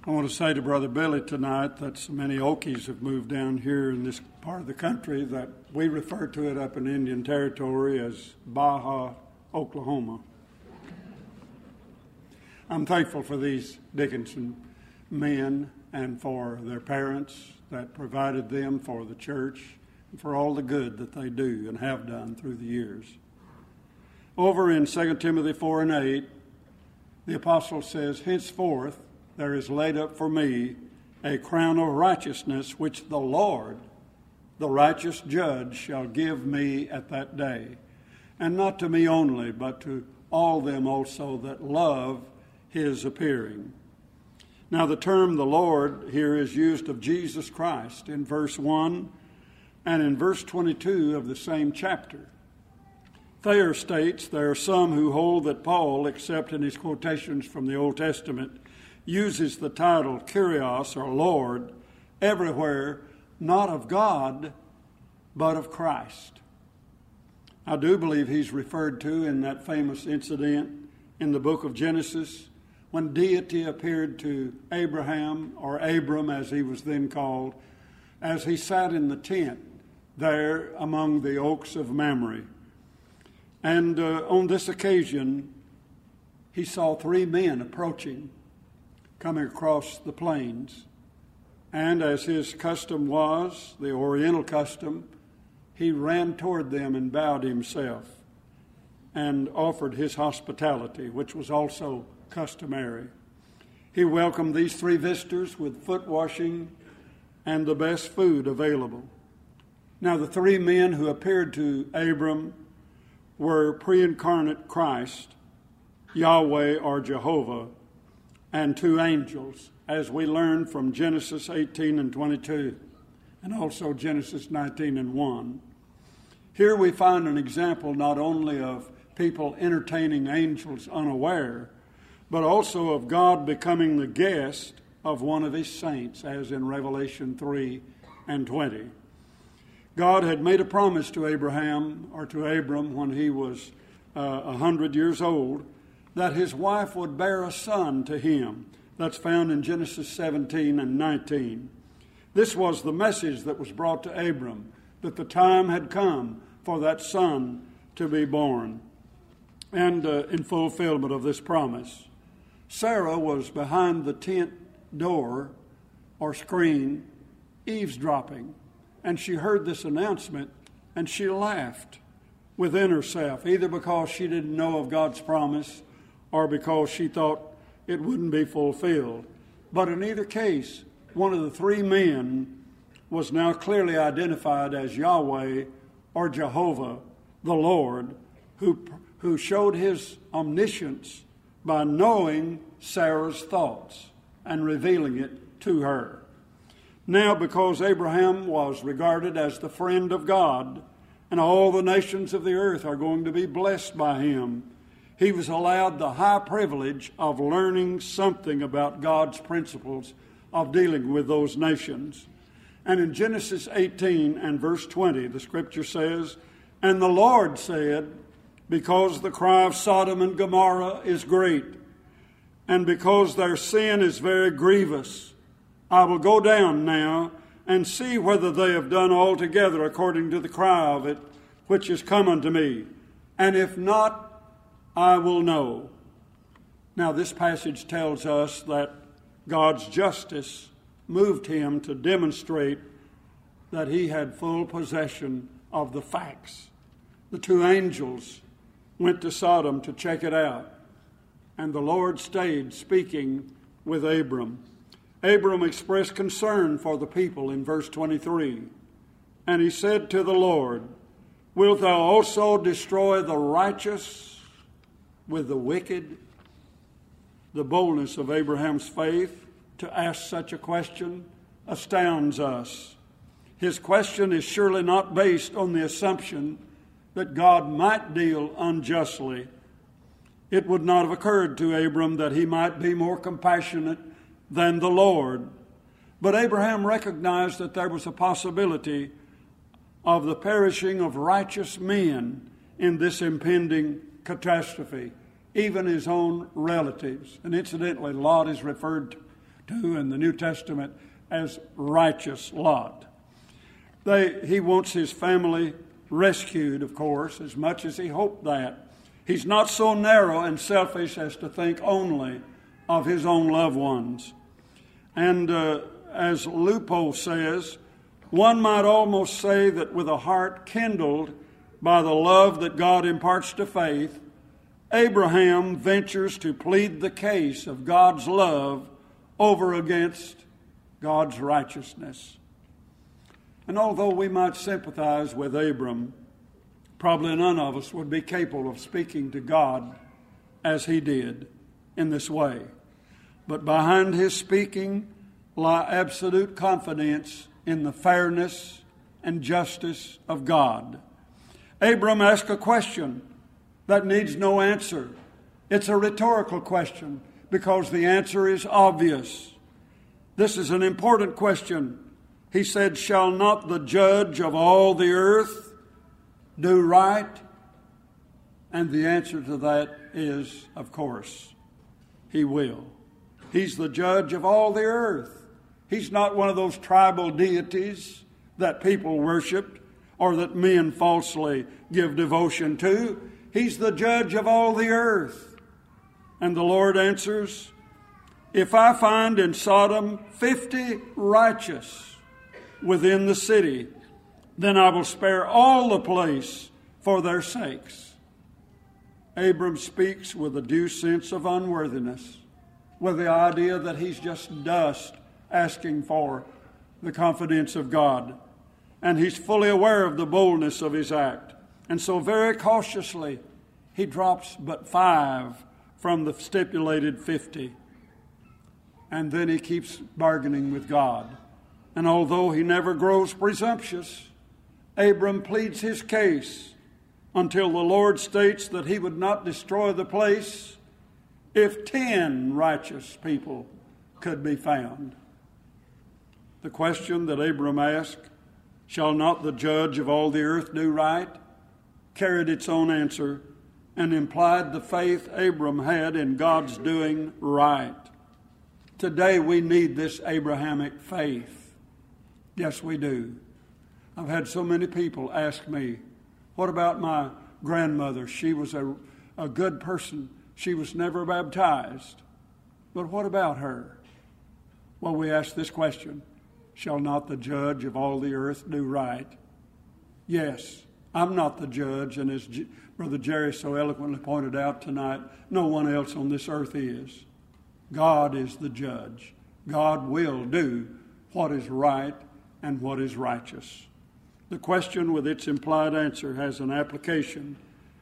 I want to say to Brother Billy tonight that so many Okies have moved down here in this part of the country that we refer to it up in Indian Territory as Baja, Oklahoma. I'm thankful for these Dickinson men and for their parents that provided them for the church and for all the good that they do and have done through the years. Over in 2 Timothy 4 and 8, the apostle says, "Henceforth there is laid up for me a crown of righteousness, which the Lord, the righteous judge, shall give me at that day. And not to me only, but to all them also that love his appearing." Now the term "the Lord" here is used of Jesus Christ in verse 1 and in verse 22 of the same chapter. Thayer states there are some who hold that Paul, except in his quotations from the Old Testament, uses the title Kyrios, or Lord, everywhere, not of God, but of Christ. I do believe he's referred to in that famous incident in the book of Genesis when deity appeared to Abraham, or Abram as he was then called, as he sat in the tent there among the oaks of Mamre. And on this occasion, he saw three men approaching, coming across the plains. And as his custom was, the Oriental custom, he ran toward them and bowed himself and offered his hospitality, which was also customary. He welcomed these three visitors with foot washing and the best food available. Now the three men who appeared to Abram were pre-incarnate Christ, Yahweh or Jehovah, and two angels, as we learn from Genesis 18 and 22, and also Genesis 19 and 1. Here we find an example not only of people entertaining angels unaware, but also of God becoming the guest of one of his saints, as in Revelation 3 and 20. God had made a promise to Abraham, or to Abram, when he was 100 years old, that his wife would bear a son to him. That's found in Genesis 17 and 19. This was the message that was brought to Abram, that the time had come for that son to be born. And in fulfillment of this promise, Sarah was behind the tent door or screen, eavesdropping, and she heard this announcement and she laughed within herself, either because she didn't know of God's promise or because she thought it wouldn't be fulfilled. But in either case, one of the three men was now clearly identified as Yahweh or Jehovah, the Lord, who showed his omniscience by knowing Sarah's thoughts and revealing it to her. Now, because Abraham was regarded as the friend of God, and all the nations of the earth are going to be blessed by him, he was allowed the high privilege of learning something about God's principles of dealing with those nations. And in Genesis 18 and verse 20, the scripture says, "And the Lord said, because the cry of Sodom and Gomorrah is great, and because their sin is very grievous, I will go down now and see whether they have done altogether according to the cry of it, which is come unto me. And if not, I will know." Now this passage tells us that God's justice moved him to demonstrate that he had full possession of the facts. The two angels went to Sodom to check it out, and the Lord stayed speaking with Abram. Abram expressed concern for the people in verse 23. And he said to the Lord, "Wilt thou also destroy the righteous with the wicked?" The boldness of Abraham's faith to ask such a question astounds us. His question is surely not based on the assumption that God might deal unjustly. It would not have occurred to Abram that he might be more compassionate than the Lord. But Abraham recognized that there was a possibility of the perishing of righteous men in this impending catastrophe, even his own relatives. And incidentally, Lot is referred to in the New Testament as righteous Lot. He wants his family rescued, of course, as much as he hoped that. He's not so narrow and selfish as to think only of his own loved ones. And as Lupo says, one might almost say that with a heart kindled by the love that God imparts to faith, Abraham ventures to plead the case of God's love over against God's righteousness. And although we might sympathize with Abram, probably none of us would be capable of speaking to God as he did in this way. But behind his speaking lie absolute confidence in the fairness and justice of God. Abram asked a question that needs no answer. It's a rhetorical question because the answer is obvious. This is an important question. He said, "Shall not the judge of all the earth do right?" And the answer to that is, of course, he will. He's the judge of all the earth. He's not one of those tribal deities that people worshiped or that men falsely give devotion to. He's the judge of all the earth. And the Lord answers, "If I find in Sodom 50 righteous within the city, then I will spare all the place for their sakes." Abram speaks with a due sense of unworthiness, with the idea that he's just dust asking for the confidence of God. And he's fully aware of the boldness of his act. And so very cautiously, he drops but 5 from the stipulated 50. And then he keeps bargaining with God. And although he never grows presumptuous, Abram pleads his case until the Lord states that he would not destroy the place if 10 righteous people could be found. The question that Abram asked, "Shall not the judge of all the earth do right?" carried its own answer and implied the faith Abram had in God's doing right. Today we need this Abrahamic faith. Yes, we do. I've had so many people ask me, "What about my grandmother? She was a good person. She was never baptized. But what about her?" Well, we ask this question, "Shall not the judge of all the earth do right?" Yes, I'm not the judge, and as Brother Jerry so eloquently pointed out tonight, no one else on this earth is. God is the judge. God will do what is right and what is righteous. The question with its implied answer has an application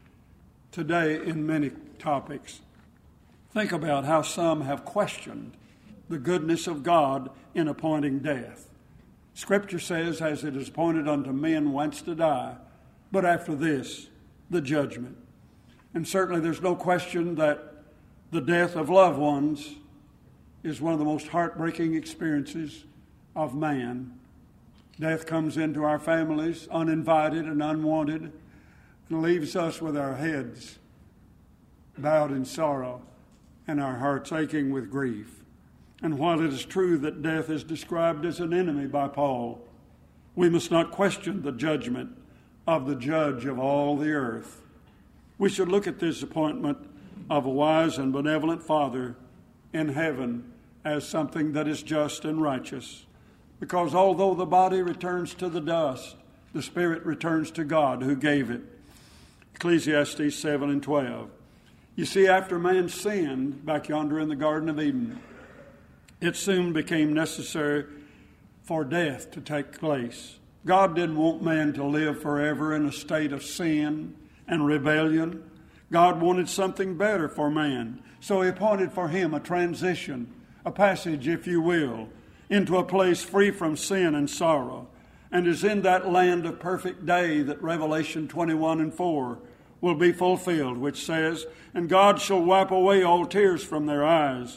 today in many topics. Think about how some have questioned the goodness of God in appointing death. Scripture says, "As it is appointed unto men once to die, but after this, the judgment." And certainly there's no question that the death of loved ones is one of the most heartbreaking experiences of man. Death comes into our families uninvited and unwanted and leaves us with our heads bowed in sorrow and our hearts aching with grief. And while it is true that death is described as an enemy by Paul, we must not question the judgment of the judge of all the earth. We should look at this appointment of a wise and benevolent Father in heaven as something that is just and righteous. Because although the body returns to the dust, the spirit returns to God who gave it. Ecclesiastes 7:12. You see, after man sinned back yonder in the Garden of Eden, it soon became necessary for death to take place. God didn't want man to live forever in a state of sin and rebellion. God wanted something better for man. So he appointed for him a transition, a passage, if you will, into a place free from sin and sorrow. And is in that land of perfect day that Revelation 21:4 will be fulfilled, which says, "And God shall wipe away all tears from their eyes.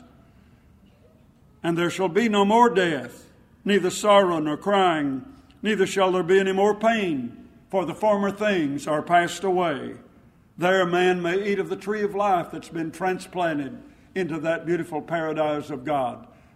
And there shall be no more death, neither sorrow nor crying, neither shall there be any more pain, for the former things are passed away." There a man may eat of the tree of life that's been transplanted into that beautiful paradise of God.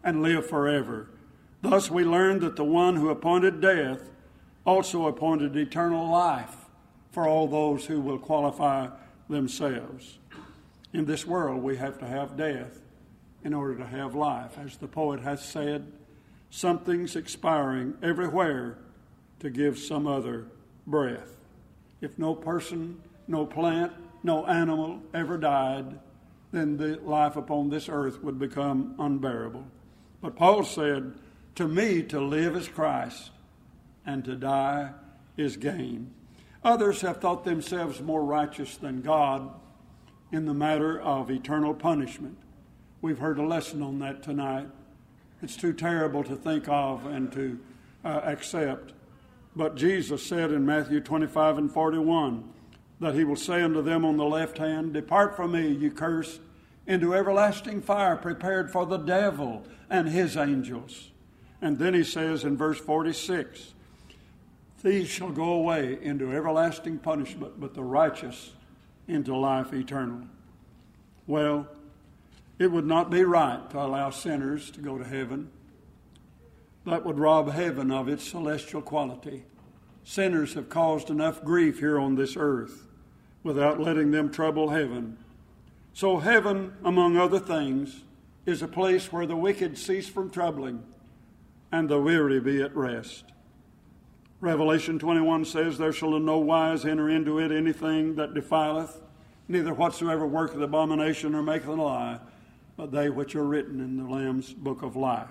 and live forever. Thus we learn that the one who appointed death also appointed eternal life for all those who will qualify themselves. In this world, we have to have death in order to have life. As the poet has said, something's expiring everywhere to give some other breath. If no person, no plant, no animal ever died, then the life upon this earth would become unbearable. But Paul said, to me to live is Christ, and to die is gain. Others have thought themselves more righteous than God in the matter of eternal punishment. We've heard a lesson on that tonight. It's too terrible to think of and to accept. But Jesus said in Matthew 25 and 41 that he will say unto them on the left hand, depart from me, you cursed, into everlasting fire prepared for the devil and his angels. And then he says in verse 46, these shall go away into everlasting punishment, but the righteous into life eternal. Well, it would not be right to allow sinners to go to heaven. That would rob heaven of its celestial quality. Sinners have caused enough grief here on this earth without letting them trouble heaven. So heaven, among other things, is a place where the wicked cease from troubling and the weary be at rest. Revelation 21 says, there shall in no wise enter into it anything that defileth, neither whatsoever worketh abomination or maketh a lie, but they which are written in the Lamb's book of life.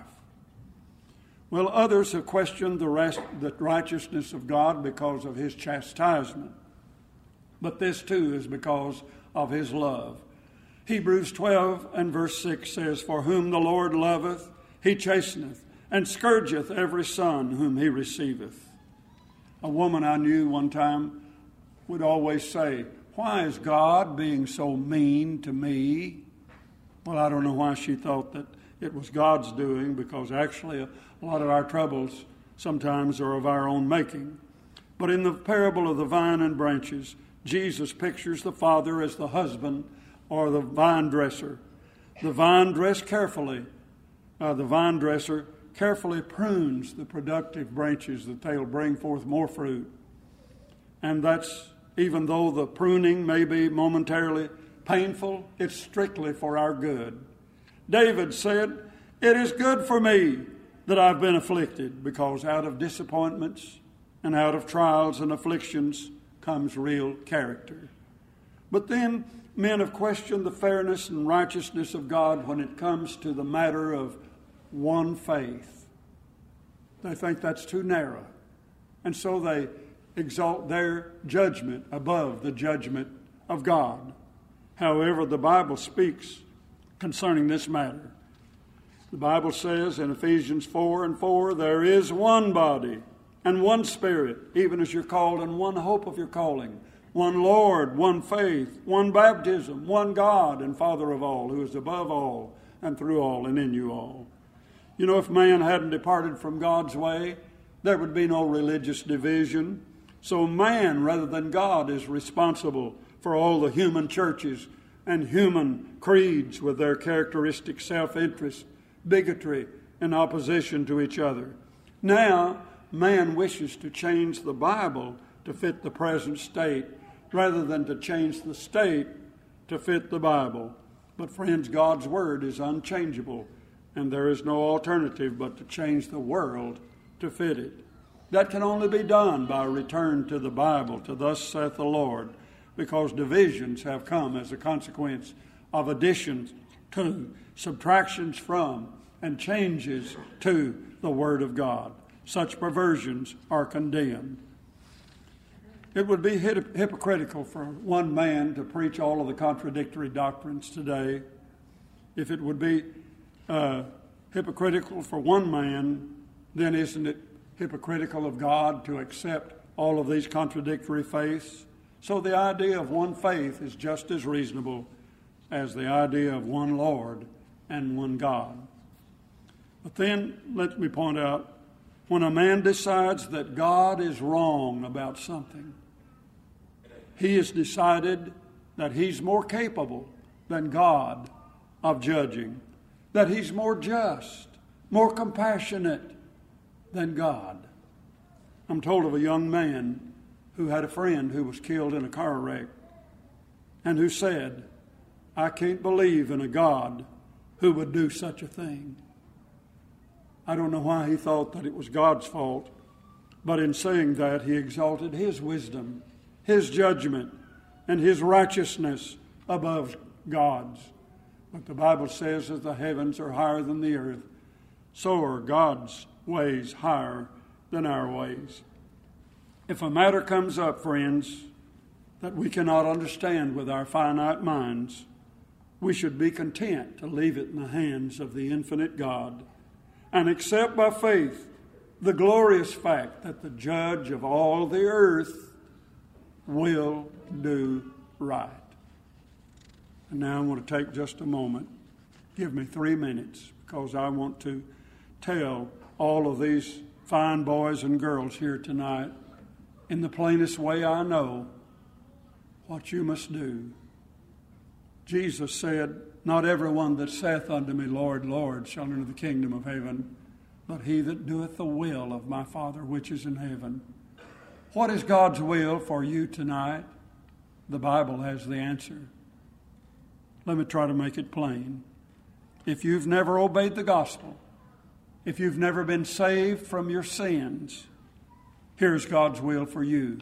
Well, others have questioned the righteousness of God because of his chastisement. But this too is because of his love. Hebrews 12 and verse 6 says, for whom the Lord loveth, he chasteneth, and scourgeth every son whom he receiveth. A woman I knew one time would always say, why is God being so mean to me? Well, I don't know why she thought that it was God's doing, because actually a lot of our troubles sometimes are of our own making. But in the parable of the vine and branches, Jesus pictures the Father as the husband or the vine dresser. The vine dresser carefully prunes the productive branches that they'll bring forth more fruit. And that's, even though the pruning may be momentarily painful, it's strictly for our good. David said, it is good for me that I've been afflicted, because out of disappointments and out of trials and afflictions comes real character. But then men have questioned the fairness and righteousness of God when it comes to the matter of one faith. They think that's too narrow. And so they exalt their judgment above the judgment of God. However, the Bible speaks concerning this matter. The Bible says in Ephesians 4 and 4, there is one body and one Spirit, even as you're called, and one hope of your calling, one Lord, one faith, one baptism, one God and Father of all, who is above all and through all and in you all. You know, if man hadn't departed from God's way, there would be no religious division. So man, rather than God, is responsible for all the human churches and human creeds with their characteristic self-interest, bigotry, and opposition to each other. Now, man wishes to change the Bible to fit the present state rather than to change the state to fit the Bible. But friends, God's Word is unchangeable, and there is no alternative but to change the world to fit it. That can only be done by a return to the Bible, to thus saith the Lord, because divisions have come as a consequence of additions to, subtractions from, and changes to the Word of God. Such perversions are condemned. It would be hypocritical for one man to preach all of the contradictory doctrines today. If it would be hypocritical for one man, then isn't it hypocritical of God to accept all of these contradictory faiths? So the idea of one faith is just as reasonable as the idea of one Lord and one God. But then let me point out, when a man decides that God is wrong about something, he has decided that he's more capable than God of judging, that he's more just more compassionate than God. I'm told of a young man who had a friend who was killed in a car wreck and who said, I can't believe in a God who would do such a thing. I don't know why he thought that it was God's fault, but in saying that, he exalted his wisdom, his judgment, and his righteousness above God's. But the Bible says that the heavens are higher than the earth, so are God's ways higher than our ways. If a matter comes up, friends, that we cannot understand with our finite minds, we should be content to leave it in the hands of the infinite God and accept by faith the glorious fact that the judge of all the earth will do right. And now I want to take just a moment. Give me 3 minutes, because I want to tell all of these fine boys and girls here tonight, in the plainest way I know, what you must do. Jesus said, not everyone that saith unto me, Lord, Lord, shall enter the kingdom of heaven, but he that doeth the will of my Father which is in heaven. What is God's will for you tonight? The Bible has the answer. Let me try to make it plain. If you've never obeyed the gospel, if you've never been saved from your sins, here's God's will for you.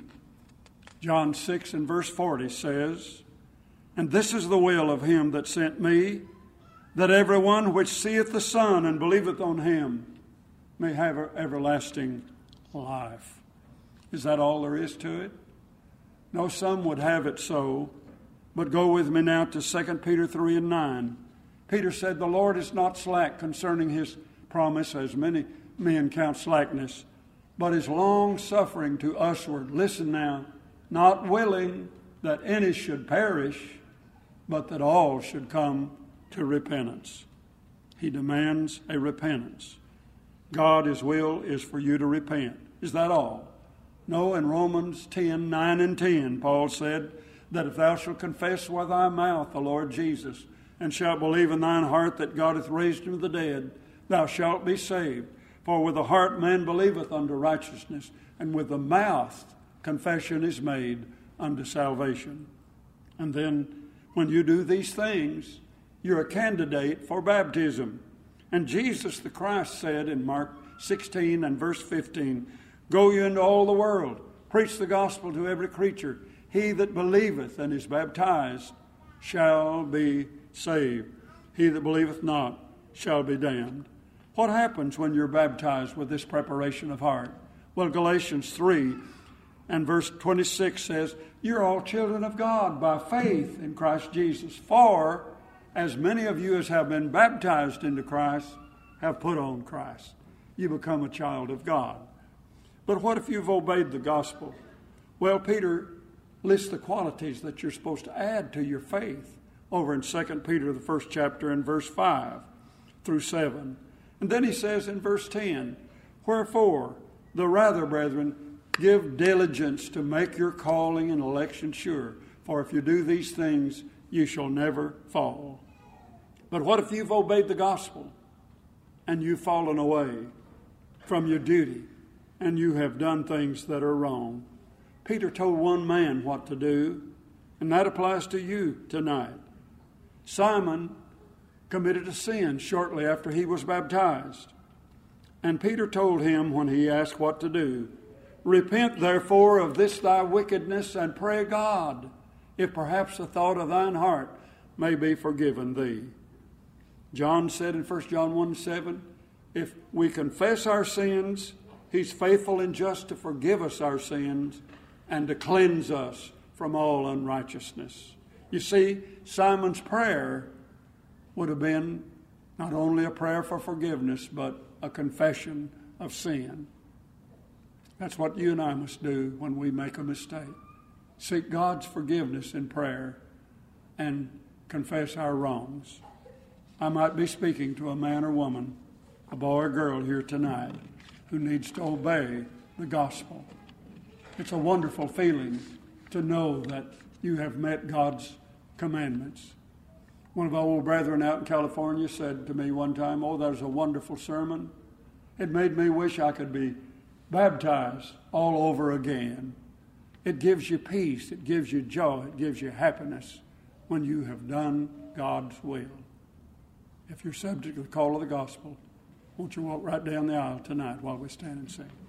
John 6 and verse 40 says, and this is the will of him that sent me, that everyone which seeth the Son and believeth on him may have everlasting life. Is that all there is to it? No, some would have it so. But go with me now to 2 Peter 3 and 9. Peter said, the Lord is not slack concerning his promise, as many men count slackness, but is long-suffering to usward. Listen now, not willing that any should perish, but that all should come to repentance. He demands a repentance. God, his will is for you to repent. Is that all? No, in Romans 10, 9 and 10, Paul said that if thou shalt confess with thy mouth the Lord Jesus, and shalt believe in thine heart that God hath raised him from the dead, thou shalt be saved. For with the heart man believeth unto righteousness, and with the mouth confession is made unto salvation. And then when you do these things, you're a candidate for baptism. And Jesus the Christ said in Mark 16 and verse 15, go ye into all the world, preach the gospel to every creature. He that believeth and is baptized shall be saved. He that believeth not shall be damned. What happens when you're baptized with this preparation of heart? Well, Galatians 3 and verse 26 says, you're all children of God by faith in Christ Jesus. For as many of you as have been baptized into Christ have put on Christ. You become a child of God. But what if you've obeyed the gospel? Well, Peter lists the qualities that you're supposed to add to your faith over in 2 Peter, the first chapter, in verse 5 through 7. And then he says in verse 10, wherefore, the rather, brethren, give diligence to make your calling and election sure. For if you do these things, you shall never fall. But what if you've obeyed the gospel and you've fallen away from your duty and you have done things that are wrong? Peter told one man what to do, and that applies to you tonight. Simon committed a sin shortly after he was baptized. And Peter told him when he asked what to do, repent therefore of this thy wickedness, and pray God, if perhaps the thought of thine heart may be forgiven thee. John said in 1 John 1:7, if we confess our sins, he's faithful and just to forgive us our sins and to cleanse us from all unrighteousness. You see, Simon's prayer would have been not only a prayer for forgiveness, but a confession of sin. That's what you and I must do when we make a mistake. Seek God's forgiveness in prayer and confess our wrongs. I might be speaking to a man or woman, a boy or girl here tonight who needs to obey the gospel. It's a wonderful feeling to know that you have met God's commandments. One of our old brethren out in California said to me one time, "Oh, that was a wonderful sermon. It made me wish I could be baptized all over again." It gives you peace. It gives you joy. It gives you happiness when you have done God's will. If you're subject to the call of the gospel, won't you walk right down the aisle tonight while we stand and sing?